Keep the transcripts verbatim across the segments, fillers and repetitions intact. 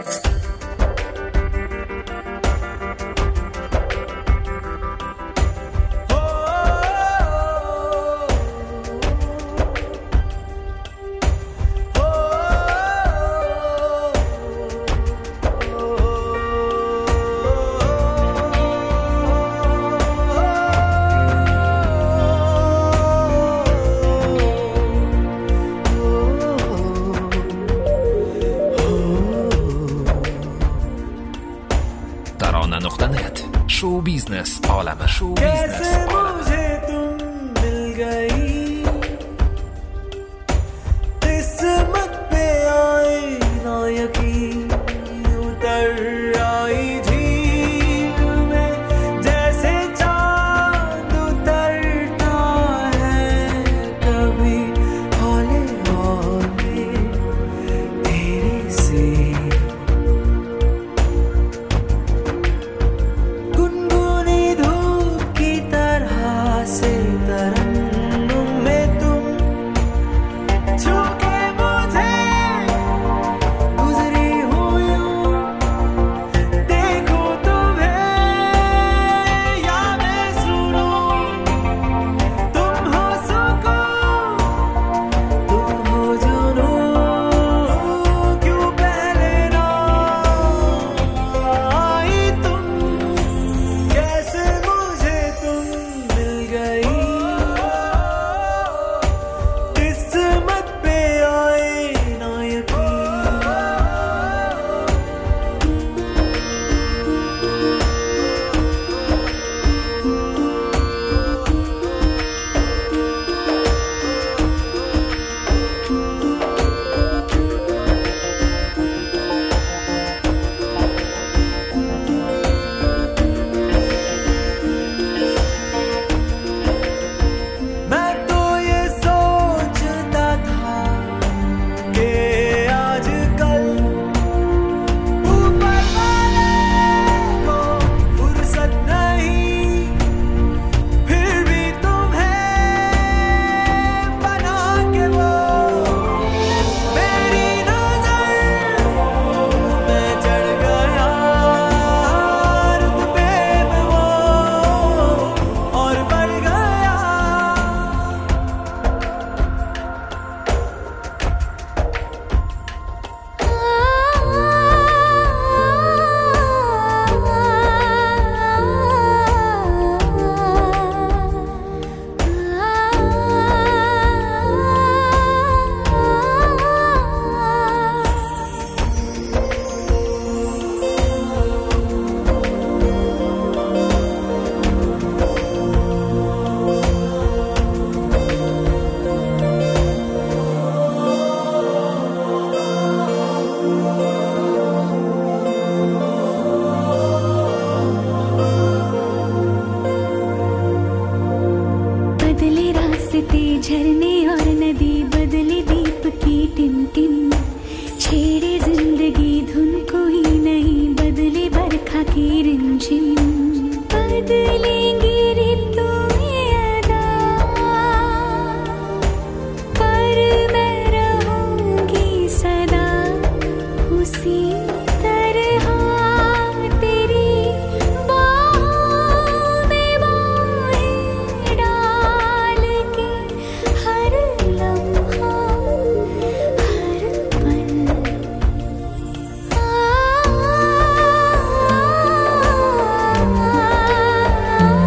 Show business आलम show business मुझे तुम मिल गई किस्मत पे आए ना यकीन उतर आई झील में जैसे चांद उतरता है कभी हौले हौले तेरे से झरने और नदी बदले दीप की टिमटिम छेड़े जिंदगी धुन कोई नहीं बदले बरखा की रिमझिम बदलेंगी ऋतुएं अदा पर मैं रहूंगी सदा उसी तरह तेरी बाहों में बाहें डाल के हर लम्हा हर पल आ, आ, आ,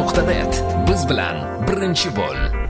nuqta net. Biz bilan birinchi bo'l.